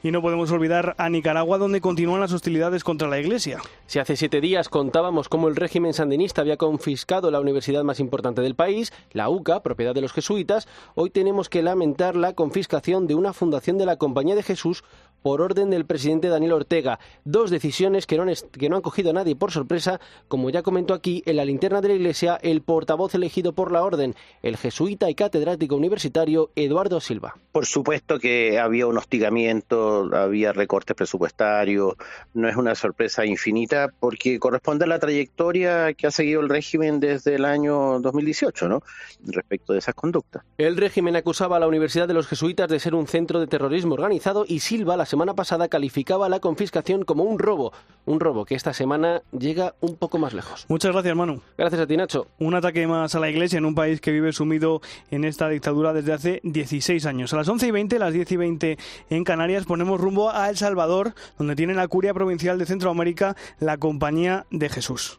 Y no podemos olvidar a Nicaragua, donde continúan las hostilidades contra la Iglesia. Si hace 7 días contábamos cómo el régimen sandinista había confiscado la universidad más importante del país, la UCA, propiedad de los jesuitas, hoy tenemos que lamentar la confiscación de una fundación de la Compañía de Jesús por orden del presidente Daniel Ortega. 2 decisiones que no han cogido a nadie por sorpresa, como ya comentó aquí en la linterna de la Iglesia el portavoz elegido por la orden, el jesuita y catedrático universitario Eduardo Silva. Por supuesto que había un hostigamiento, había recortes presupuestarios, no es una sorpresa infinita porque corresponde a la trayectoria que ha seguido el régimen desde el año 2018, ¿no? Respecto de esas conductas. El régimen acusaba a la Universidad de los Jesuitas de ser un centro de terrorismo organizado y Silva la semana pasada calificaba la confiscación como un robo que esta semana llega un poco más lejos. Muchas gracias, Manu. Gracias a ti, Nacho. Un ataque más a la Iglesia en un país que vive sumido en esta dictadura desde hace 16 años. A las 11:20, las 10:20 en Canarias, ponemos rumbo a El Salvador, donde tiene la Curia Provincial de Centroamérica la Compañía de Jesús.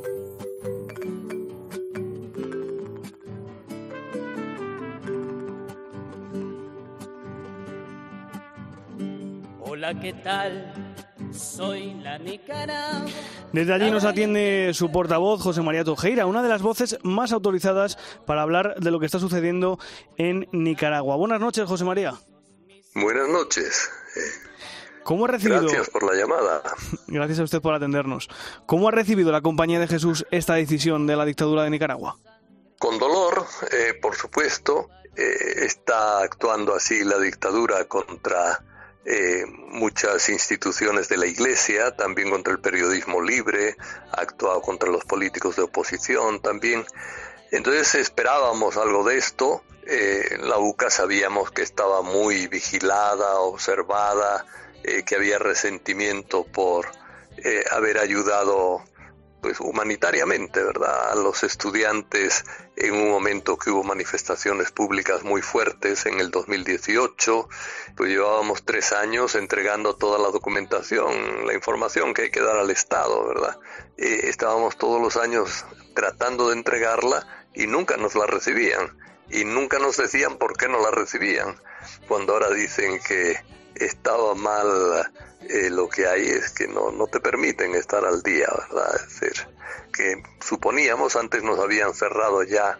Hola, ¿qué tal? Soy la Nicaragua. Desde allí nos atiende su portavoz, José María Tojeira, una de las voces más autorizadas para hablar de lo que está sucediendo en Nicaragua. Buenas noches, José María. Buenas noches. ¿Cómo ha recibido... Gracias por la llamada. Gracias a usted por atendernos. ¿Cómo ha recibido la Compañía de Jesús esta decisión de la dictadura de Nicaragua? Con dolor, por supuesto. Está actuando así la dictadura contra muchas instituciones de la Iglesia, también contra el periodismo libre, ha actuado contra los políticos de oposición también. Entonces esperábamos algo de esto. La UCA sabíamos que estaba muy vigilada, observada, que había resentimiento por haber ayudado pues humanitariamente, ¿verdad?, a los estudiantes en un momento que hubo manifestaciones públicas muy fuertes en el 2018. Pues llevábamos 3 años entregando toda la documentación, la información que hay que dar al Estado, ¿verdad? Estábamos todos los años tratando de entregarla y nunca nos la recibían. Y nunca nos decían por qué no la recibían. Cuando ahora dicen que estaba mal, lo que hay es que no te permiten estar al día, ¿verdad? Es decir, que suponíamos, antes nos habían cerrado ya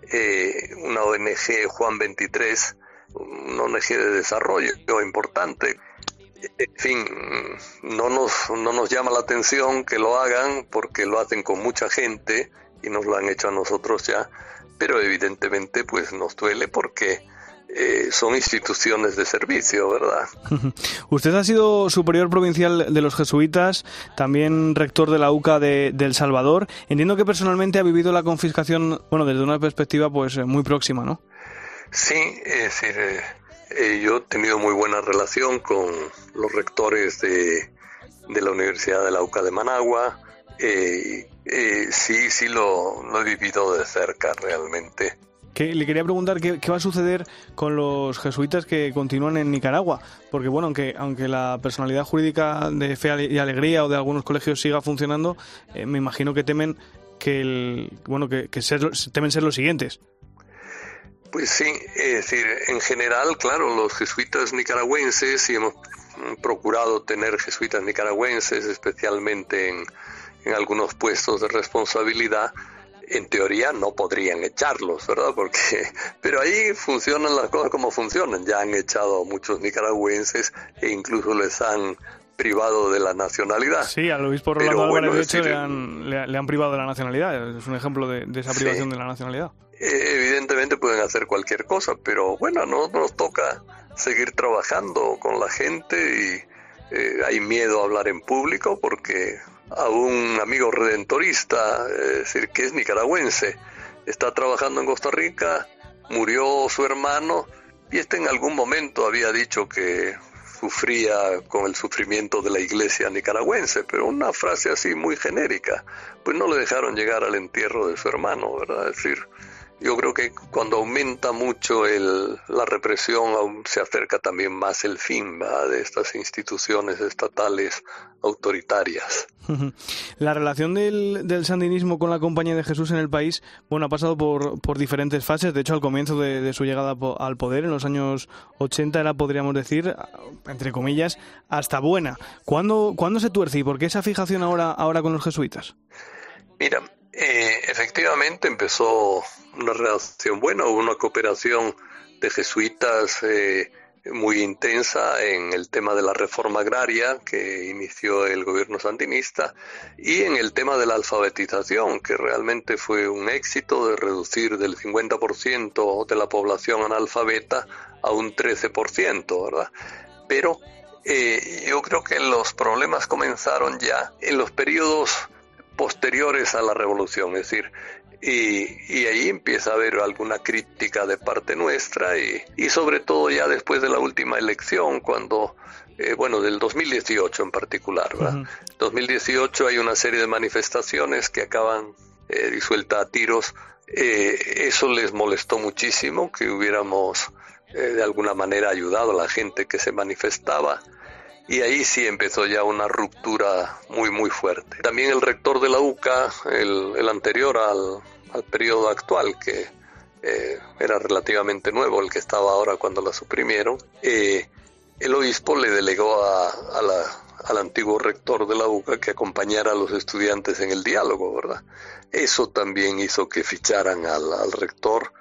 una ONG, Juan 23, una ONG de desarrollo importante. En fin, no nos llama la atención que lo hagan porque lo hacen con mucha gente y nos lo han hecho a nosotros ya, pero evidentemente pues nos duele porque son instituciones de servicio, ¿verdad? Usted ha sido superior provincial de los jesuitas, también rector de la UCA de El Salvador. Entiendo que personalmente ha vivido la confiscación, bueno, desde una perspectiva pues muy próxima, ¿no? Sí, es decir, yo he tenido muy buena relación con los rectores de la Universidad de la UCA de Managua. Sí lo he vivido de cerca realmente. Le quería preguntar qué va a suceder con los jesuitas que continúan en Nicaragua, porque bueno, aunque la personalidad jurídica de Fe y Alegría o de algunos colegios siga funcionando, me imagino que temen temen ser los siguientes. Pues sí, es decir, en general, claro, los jesuitas nicaragüenses, y hemos procurado tener jesuitas nicaragüenses, especialmente en algunos puestos de responsabilidad. En teoría no podrían echarlos, ¿verdad? Pero ahí funcionan las cosas como funcionan. Ya han echado a muchos nicaragüenses e incluso les han privado de la nacionalidad. Sí, al obispo Rolando Álvarez, de hecho, le han privado de la nacionalidad. Es un ejemplo de esa privación de la nacionalidad. Evidentemente pueden hacer cualquier cosa, pero bueno, nos toca seguir trabajando con la gente y hay miedo a hablar en público porque a un amigo redentorista, es decir, que es nicaragüense, está trabajando en Costa Rica, murió su hermano y en algún momento había dicho que sufría con el sufrimiento de la iglesia nicaragüense, pero una frase así muy genérica, pues no le dejaron llegar al entierro de su hermano, ¿verdad? Es decir, yo creo que cuando aumenta mucho la represión, se acerca también más el fin, ¿verdad?, de estas instituciones estatales autoritarias. La relación del sandinismo con la Compañía de Jesús en el país, bueno, ha pasado por diferentes fases. De hecho, al comienzo de su llegada al poder, en los años 80, era, podríamos decir, entre comillas, hasta buena. ¿Cuándo se tuerce y por qué esa fijación ahora con los jesuitas? Mira, efectivamente empezó una relación buena, hubo una cooperación de jesuitas muy intensa en el tema de la reforma agraria que inició el gobierno sandinista y en el tema de la alfabetización, que realmente fue un éxito de reducir del 50% de la población analfabeta a un 13%, ¿verdad? Pero yo creo que los problemas comenzaron ya en los periodos posteriores a la revolución, es decir, y ahí empieza a haber alguna crítica de parte nuestra y sobre todo ya después de la última elección, cuando, del 2018 en particular, ¿verdad? Uh-huh. 2018 hay una serie de manifestaciones que acaban disuelta a tiros. Eso les molestó muchísimo, que hubiéramos de alguna manera ayudado a la gente que se manifestaba. Y ahí sí empezó ya una ruptura muy, muy fuerte. También el rector de la UCA, el anterior al periodo actual, que era relativamente nuevo, el que estaba ahora cuando la suprimieron, el obispo le delegó al antiguo rector de la UCA que acompañara a los estudiantes en el diálogo, ¿verdad? Eso también hizo que ficharan al rector.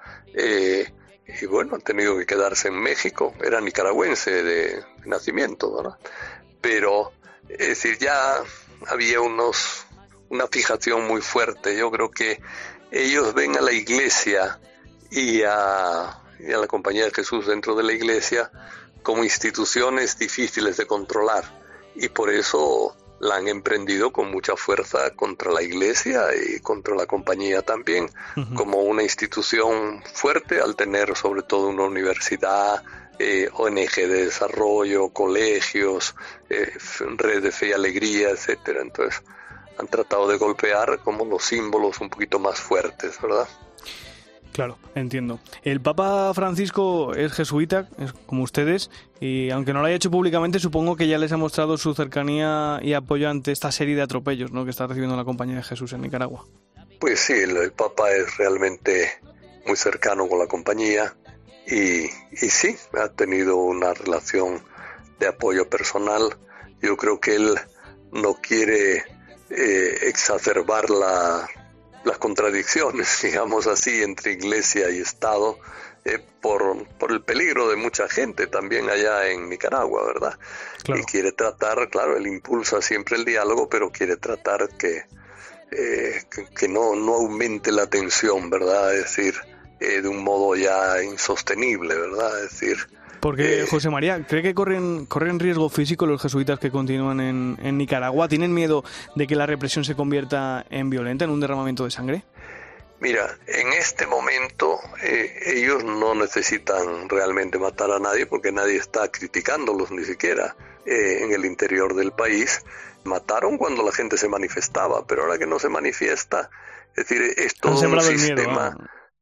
Y bueno, ha tenido que quedarse en México, era nicaragüense de nacimiento, ¿verdad? Pero, es decir, ya había una fijación muy fuerte. Yo creo que ellos ven a la Iglesia y a la Compañía de Jesús dentro de la Iglesia como instituciones difíciles de controlar, y por eso la han emprendido con mucha fuerza contra la Iglesia y contra la Compañía también, uh-huh, como una institución fuerte al tener sobre todo una universidad, ONG de desarrollo, colegios, red de fe y alegría, etcétera. Entonces han tratado de golpear como los símbolos un poquito más fuertes, ¿verdad? Claro, entiendo. El Papa Francisco es jesuita, es como ustedes, y aunque no lo haya hecho públicamente, supongo que ya les ha mostrado su cercanía y apoyo ante esta serie de atropellos, ¿no?, que está recibiendo la Compañía de Jesús en Nicaragua. Pues sí, el Papa es realmente muy cercano con la Compañía y sí, ha tenido una relación de apoyo personal. Yo creo que él no quiere exacerbar las contradicciones, digamos así, entre Iglesia y Estado, por el peligro de mucha gente también allá en Nicaragua, ¿verdad? Claro. Y quiere tratar, claro, él impulsa siempre el diálogo, pero quiere tratar que no aumente la tensión, ¿verdad? Es decir, de un modo ya insostenible, ¿verdad? Es decir... Porque, José María, ¿cree que corren riesgo físico los jesuitas que continúan en Nicaragua? ¿Tienen miedo de que la represión se convierta en violenta, en un derramamiento de sangre? Mira, en este momento ellos no necesitan realmente matar a nadie porque nadie está criticándolos ni siquiera en el interior del país. Mataron cuando la gente se manifestaba, pero ahora que no se manifiesta, es decir, es todo un sistema...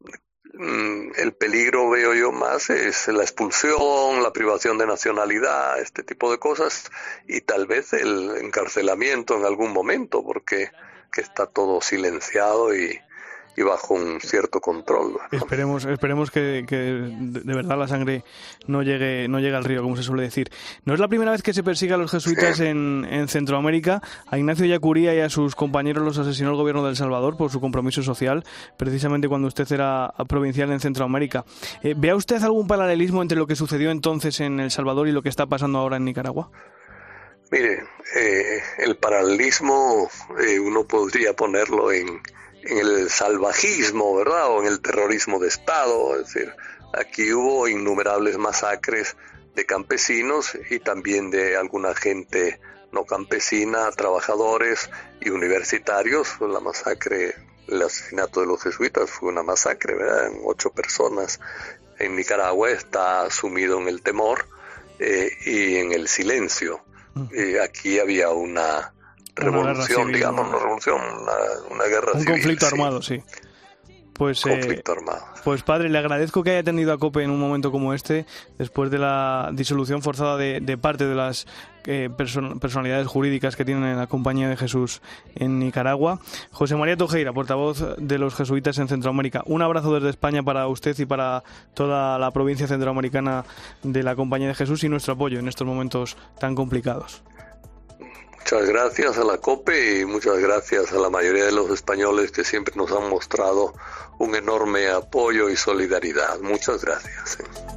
El peligro, veo yo, más es la expulsión, la privación de nacionalidad, este tipo de cosas, y tal vez el encarcelamiento en algún momento, porque que está todo silenciado y bajo un cierto control, ¿no? Esperemos que de verdad la sangre no llegue al río, como se suele decir. No es la primera vez que se persigue a los jesuitas en Centroamérica. A Ignacio Ellacuría y a sus compañeros los asesinó el gobierno de El Salvador por su compromiso social, precisamente cuando usted era provincial en Centroamérica. ¿Ve usted algún paralelismo entre lo que sucedió entonces en El Salvador y lo que está pasando ahora en Nicaragua? Mire, el paralelismo uno podría ponerlo en el salvajismo, ¿verdad?, o en el terrorismo de Estado. Es decir, aquí hubo innumerables masacres de campesinos y también de alguna gente no campesina, trabajadores y universitarios. La masacre, el asesinato de los jesuitas fue una masacre, ¿verdad?, en 8 personas. En Nicaragua está sumido en el temor y en el silencio. Aquí había una revolución, civil, digamos, una revolución, una guerra civil. Un conflicto armado, sí. conflicto armado. Pues padre, le agradezco que haya atendido a COPE en un momento como este, después de la disolución forzada de parte de las personalidades jurídicas que tienen en la Compañía de Jesús en Nicaragua. José María Tojeira, portavoz de los jesuitas en Centroamérica. Un abrazo desde España para usted y para toda la provincia centroamericana de la Compañía de Jesús, y nuestro apoyo en estos momentos tan complicados. Muchas gracias a la COPE y muchas gracias a la mayoría de los españoles que siempre nos han mostrado un enorme apoyo y solidaridad. Muchas gracias.